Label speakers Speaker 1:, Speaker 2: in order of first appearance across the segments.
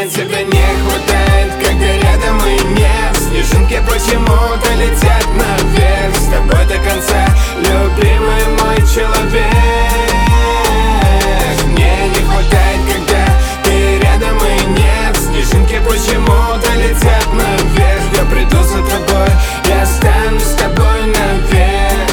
Speaker 1: Мне тебя не хватает, когда рядом и нет. Снежинки почему-то летят наверх. С тобой до конца, любимый мой человек. Мне не хватает, когда ты рядом и нет. Снежинки почему-то летят наверх. Я приду за тобой, я останусь с тобой навек.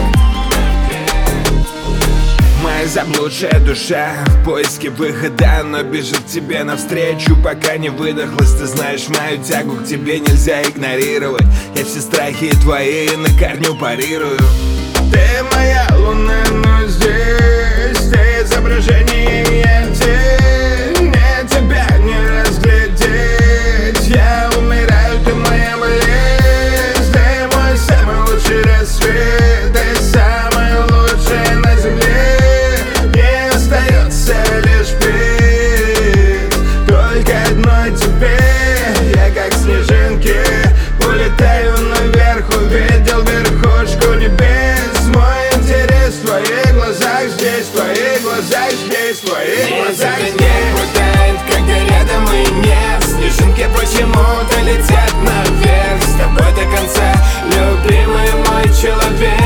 Speaker 1: Моя заблудшая душа в поиске выхода, но бежит тебе навстречу, пока не выдохлась. Ты знаешь, мою тягу к тебе нельзя игнорировать. Я все страхи твои на корню парирую. Ты моя луна, но здесь ты изображение, я тень. Мне тебя не разглядеть. Я умираю, ты моя болезнь. Ты мой самый лучший рассвет. Ты самая лучшая на земле. Не остается лишь петь только одной тебе. Я как снежинки улетаю наверх. Увидел верхушку небес. Мой интерес в твоих глазах здесь, в твоих глазах здесь, в твоих глазах здесь. Мне не хватает, когда рядом и нет. Снежинки почему-то летят наверх. С тобой до конца, любимый мой человек.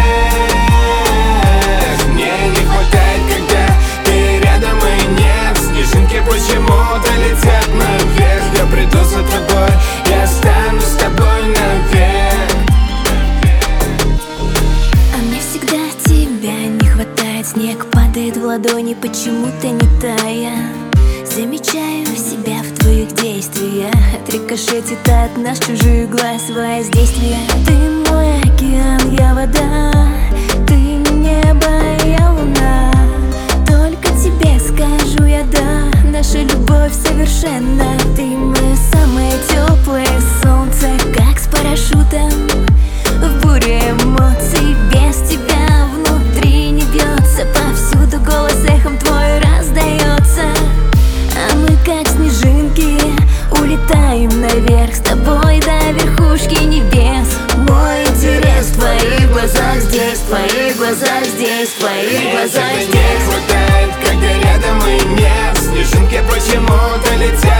Speaker 1: Мне не хватает, когда ты рядом и нет. Снежинки почему-то летят наверх. Я приду за тобой, я останусь с тобой навек.
Speaker 2: А мне всегда тебя не хватает. Снег падает в ладони, почему-то не тая. Замечаю себя в твоих действиях. Отрикошетит от нас чужих глаз воздействия. Ты мой океан, я вода. Ты небо, я луна. Только тебе скажу я да. Наша любовь совершенна. Ты мое самое теплое солнце, как с парашютом в буре эмоций. Без тебя внутри не бьется. Повсюду голос эхом твой раздается. А мы как снежинки улетаем наверх. С тобой до верхушки небес. Мой интерес в твоих глазах здесь, в твоих глазах здесь, в твоих глазах здесь.
Speaker 1: Мне тебя не хватает, когда рядом и нет. Снежинки почему-то летят